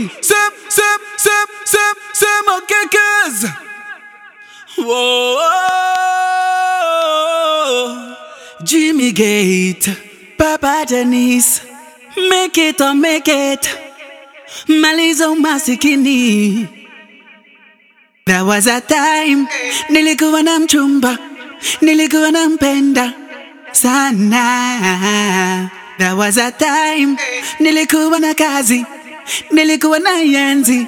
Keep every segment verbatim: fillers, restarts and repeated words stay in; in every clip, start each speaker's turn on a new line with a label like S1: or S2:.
S1: Sem, sem, sem, sem, sema kekes. Whoa, Jimmy Gate, Papa Dennis, make it or make it. Maliza umasikini. There was a time nilikuwa na mchumba, nilikuwa nampenda sana. There was a time nilikuwa na kazi, nilikuwa na yenzi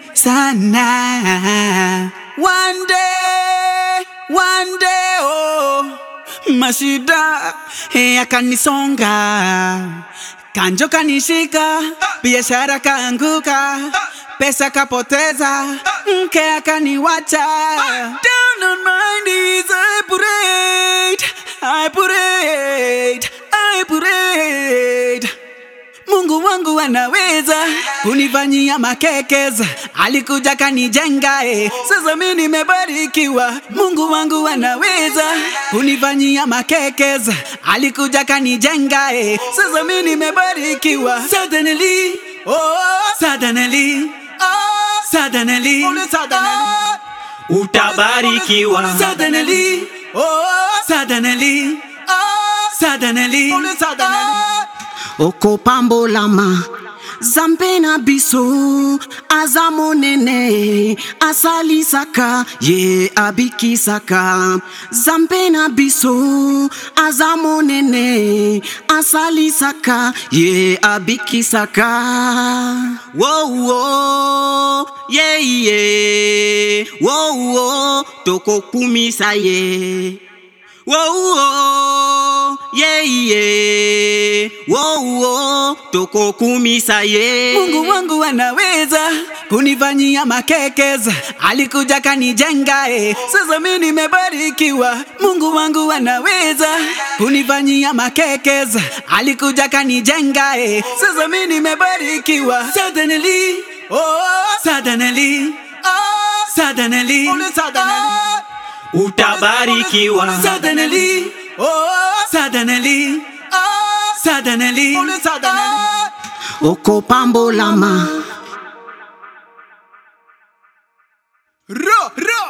S1: sana. One day, one day, oh, mashida yakanisonga, kanjo kanishika, biashara kaanguka, pesa kapoteza, mke akaniwacha. Down on my knees I prayed, I prayed, I prayed. Mungu wangu anaweza kunifanyia makekeza, alikuja kanijenga eh. Sasa mimi nimebarikiwa. Mungu wangu anaweza kunifanyia makekeza, alikuja kanijenga eh. Sasa mimi nimebarikiwa. Suddenly, oh, suddenly, oh, suddenly, oh,
S2: utabarikiwa.
S1: Suddenly, oh, suddenly, oh, suddenly, oh.
S3: Oko pambo lama Zampena biso Azamonene Asali saka Ye abiki saka Zampena biso Azamonene Asali saka Ye abiki saka. Whoa whoa Yeah yeah Whoa whoa Toko kumisa ye. Whoa whoa Yeah yeah Whoa whoa Toko kumisa ye.
S1: Mungu wangu anaweza kunifanyia makekeza, alikuja kanijenga eh. Sasa mimi nimebarikiwa. Mungu wangu anaweza kunifanyia makekeza, alikuja kanijenga eh. Sasa mimi nimebarikiwa. Suddenly, oh, suddenly, oh, suddenly, oh,
S2: utabarikiwa.
S1: Suddenly, oh, suddenly, oh, suddenly, oh.
S3: Oko pambo lama
S1: Ro, ro.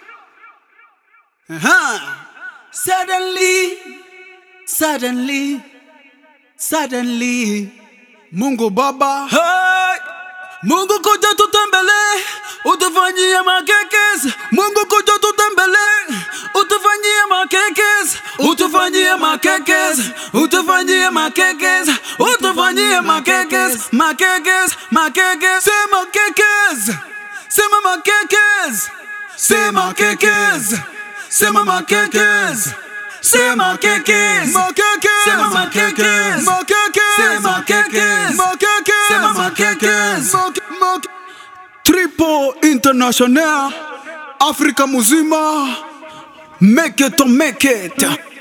S1: Uh-huh. Suddenly, suddenly, suddenly. Mungu Baba, hey. Mungu kuja tutembele, utufanyie makekes. Mungu kuja tutembele, utufanyie makekes, utufanyie makekes, utufanyie makekes, utufanyie makekes, makekes, makekes. Sema kekes, sema makekes, sema kekes, sema makekes, sema kekes, makekes, sema makekes, makekes, sema kekes, makekes, sema makekes. Triple International, Afrika muzima, make it or make it.